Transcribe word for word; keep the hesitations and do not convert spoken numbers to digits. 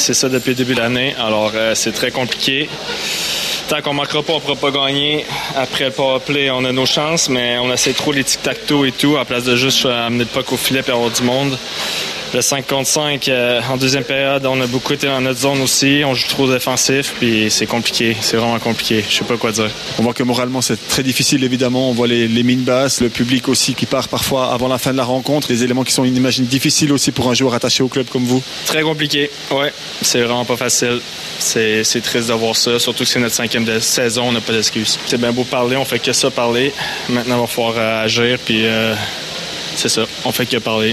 c'est ça depuis le début de l'année. Alors, euh, c'est très compliqué. Tant qu'on ne marquera pas, on ne pourra pas gagner. Après le powerplay, on a nos chances, mais on essaie trop les tic-tac-toe et tout, à place de juste amener le puck au filet et avoir du monde. Le cinq contre cinq, euh, en deuxième période, on a beaucoup été dans notre zone aussi. On joue trop défensif, puis c'est compliqué. C'est vraiment compliqué. Je sais pas quoi dire. On voit que moralement, c'est très difficile, évidemment. On voit les, les mines basses, le public aussi qui part parfois avant la fin de la rencontre. Des éléments qui sont, on imagine, difficiles aussi pour un joueur attaché au club comme vous. Très compliqué, ouais. C'est vraiment pas facile. C'est, c'est triste de voir ça. Surtout que c'est notre cinquième de saison, on n'a pas d'excuses. C'est bien beau parler, on fait que ça parler. Maintenant, il va falloir euh, agir, puis euh, c'est ça. On fait que parler.